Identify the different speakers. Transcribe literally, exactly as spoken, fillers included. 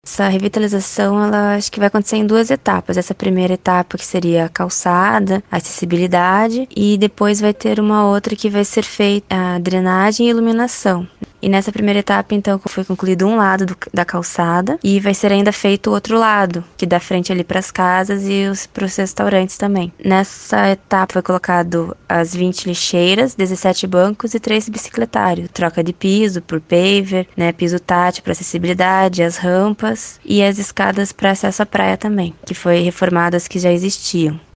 Speaker 1: Essa revitalização, ela acho que vai acontecer em duas etapas. Essa primeira etapa que seria a calçada, a acessibilidade, e depois vai ter uma outra que vai ser feita a drenagem e iluminação. E nessa primeira etapa, então, foi concluído um lado do- da calçada e vai ser ainda feito o outro lado, que dá frente ali para as casas e para os restaurantes também. Nessa etapa foi colocado as vinte lixeiras, dezessete bancos e três bicicletários. Troca de piso por paver, né, piso tátil para acessibilidade, as rampas e as escadas para acesso à praia também, que foi reformado as que já existiam.